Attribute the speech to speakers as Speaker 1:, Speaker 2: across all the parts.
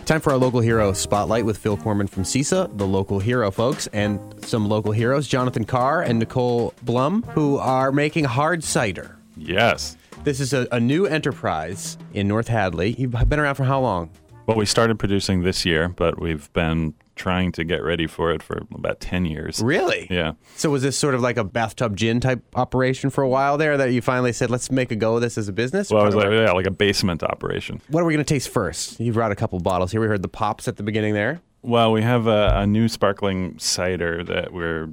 Speaker 1: Time for our local hero spotlight with Phil Corman from CISA, the local hero folks, and some local heroes, Jonathan Carr and Nicole Blum, who are making hard cider.
Speaker 2: Yes.
Speaker 1: This is a new enterprise in North Hadley. You've been around for how long?
Speaker 2: Well, we started producing this year, but we've been trying to get ready for it for about 10 years.
Speaker 1: Really?
Speaker 2: Yeah.
Speaker 1: So was this sort of like a bathtub gin type operation for a while there that you finally said, let's make a go of this as a business?
Speaker 2: Well, it was like a basement operation.
Speaker 1: What are we going to taste first? You brought a couple bottles here. We heard the pops at the beginning there.
Speaker 2: Well, we have a new sparkling cider that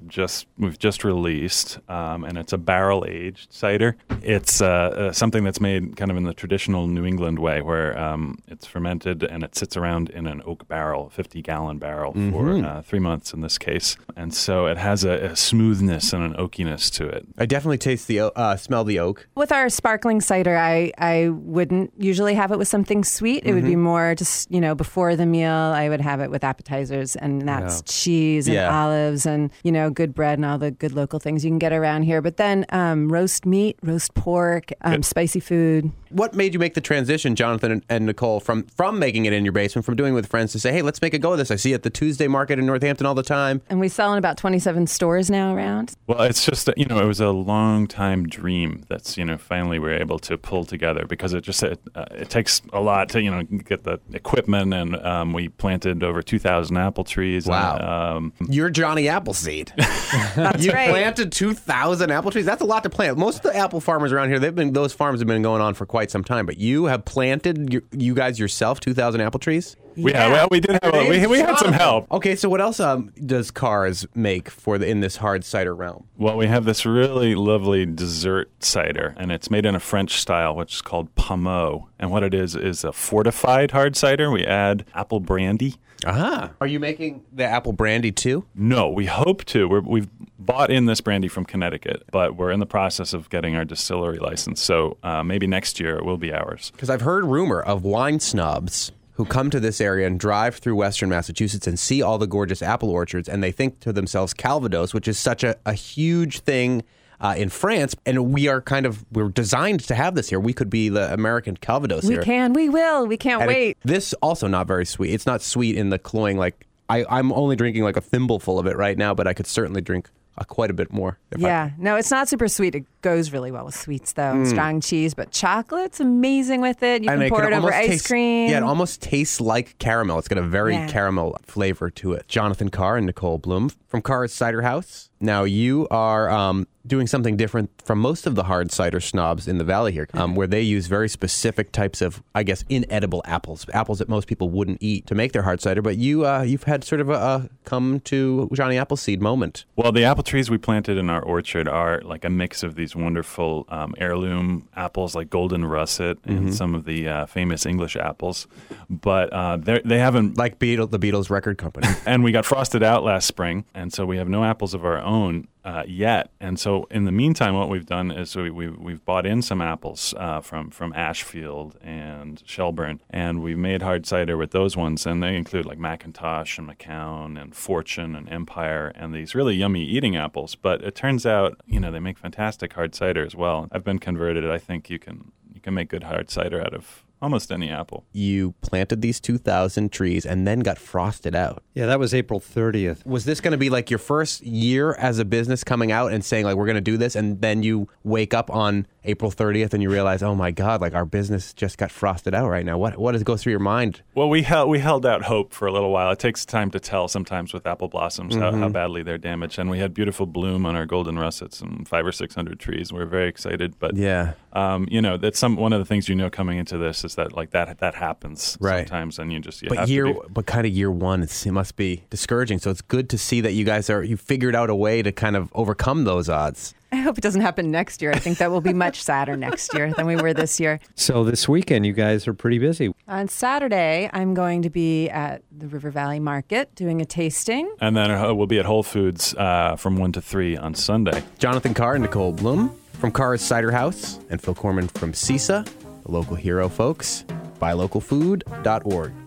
Speaker 2: we've just released, and it's a barrel-aged cider. It's something that's made kind of in the traditional New England way, where it's fermented and it sits around in an oak barrel, 50-gallon barrel, for 3 months in this case. And so it has a smoothness and an oakiness to it.
Speaker 1: I definitely taste smell the oak.
Speaker 3: With our sparkling cider, I wouldn't usually have it with something sweet. It would be more just, before the meal, I would have it with appetizers, and that's cheese and olives and, good bread and all the good local things you can get around here. But then roast meat, roast pork, spicy food.
Speaker 1: What made you make the transition, Jonathan and Nicole, from making it in your basement, from doing it with friends to say, hey, let's make a go of this? I see it at the Tuesday market in Northampton all the time.
Speaker 3: And we sell in about 27 stores now around.
Speaker 2: Well, it's just, it was a long time dream that's, finally we're able to pull together, because it takes a lot to, get the equipment, and we planted over 2,000 apple trees.
Speaker 1: Wow.
Speaker 2: And,
Speaker 1: You're Johnny Appleseed.
Speaker 3: That's
Speaker 1: You
Speaker 3: right.
Speaker 1: planted 2,000 apple trees. That's a lot to plant. Most of the apple farmers around here, those farms have been going on for quite some time, but you have planted, you guys yourself, 2,000 apple trees?
Speaker 2: we did have we had some help.
Speaker 1: Okay, so what else does Carr's make in this hard cider realm?
Speaker 2: Well, we have this really lovely dessert cider, and it's made in a French style, which is called Pommeau. And what it is a fortified hard cider. We add apple brandy.
Speaker 1: Ah. Are you making the apple brandy too?
Speaker 2: No, we hope to. We've bought in this brandy from Connecticut, but we're in the process of getting our distillery license. So maybe next year it will be ours.
Speaker 1: Because I've heard rumor of wine snobs who come to this area and drive through Western Massachusetts and see all the gorgeous apple orchards, and they think to themselves, Calvados, which is such a huge thing in France, and we're designed to have this here. We could be the American Calvados here.
Speaker 3: We will. We can't wait.
Speaker 1: This also not very sweet. It's not sweet in the cloying, like, I'm only drinking like a thimbleful of it right now, but I could certainly drink quite a bit more.
Speaker 3: No, it's not super sweet. It goes really well with sweets, though. Strong cheese, but chocolate's amazing with it. You can pour it over ice cream.
Speaker 1: Yeah, it almost tastes like caramel. It's got a very caramel flavor to it. Jonathan Carr and Nicole Blum from Carr's Cider House. Now, you are doing something different from most of the hard cider snobs in the valley here, where they use very specific types of, I guess, inedible apples that most people wouldn't eat to make their hard cider. But you've had sort of a come to Johnny Appleseed moment.
Speaker 2: Well, the apple trees we planted in our orchard are like a mix of these wonderful heirloom apples like Golden Russet and some of the famous English apples. But they haven't...
Speaker 1: Like the Beatles record company.
Speaker 2: And we got frosted out last spring, and so we have no apples of our own yet. And so in the meantime, what we've done is we've bought in some apples from Ashfield and Shelburne, and we've made hard cider with those ones, and they include like McIntosh and McCown and Fortune and Empire and these really yummy eating apples. But it turns out, they make fantastic hard cider as well. I've been converted. I think you can make good hard cider out of almost any apple.
Speaker 1: You planted these 2,000 trees and then got frosted out.
Speaker 4: Yeah, that was April 30th.
Speaker 1: Was this going to be like your first year as a business coming out and saying, like, we're going to do this, and then you wake up on April 30th and you realize, oh my God, like our business just got frosted out right now? What does go through your mind?
Speaker 2: Well, we held out hope for a little while. It takes time to tell sometimes with apple blossoms how badly they're damaged. And we had beautiful bloom on our Golden Russets and 500 or 600 trees. We're very excited. But that's one of the things coming into this is that like that happens sometimes, and
Speaker 1: but kind of year one, it must be discouraging. So it's good to see that you figured out a way to kind of overcome those odds.
Speaker 3: I hope it doesn't happen next year. I think that will be much sadder next year than we were this year.
Speaker 4: So this weekend, you guys are pretty busy.
Speaker 3: On Saturday, I'm going to be at the River Valley Market doing a tasting.
Speaker 2: And then we'll be at Whole Foods from 1 to 3 on Sunday.
Speaker 1: Jonathan Carr and Nicole Blum from Carr's Cider House, and Phil Corman from CISA, the local hero folks. BuyLocalFood.org.